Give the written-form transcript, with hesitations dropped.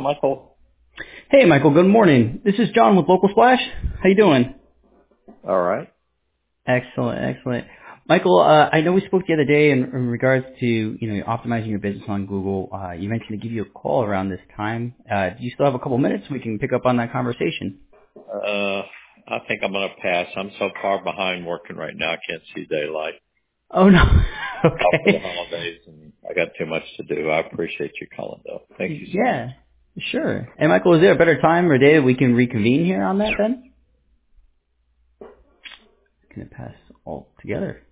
Michael. Hey, Michael. Good morning. This is John with Local Splash. How you doing? All right. Excellent. Michael, I know we spoke the other day in regards to optimizing your business on Google. You mentioned to give you a call around this time. Do you still have a couple minutes? We can pick up on that conversation. I think I'm going to pass. I'm so far behind working right now. I can't see daylight. Oh no. After the Okay. holidays, and I got too much to do. I appreciate you calling, though. Thank you so much. Yeah. Sure. And Michael, is there a better time or day that we can reconvene here on that then? Can it pass all together?